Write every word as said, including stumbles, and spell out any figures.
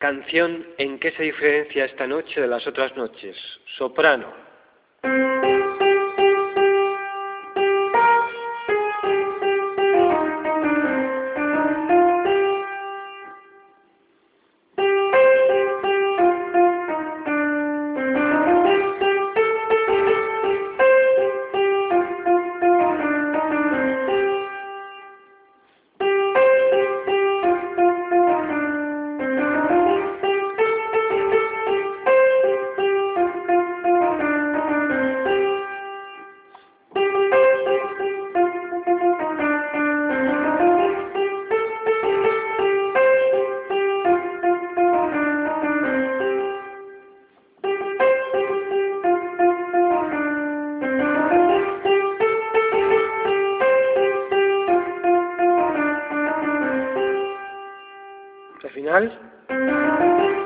Canción ¿en qué se diferencia esta noche de las otras noches? Soprano. Al final.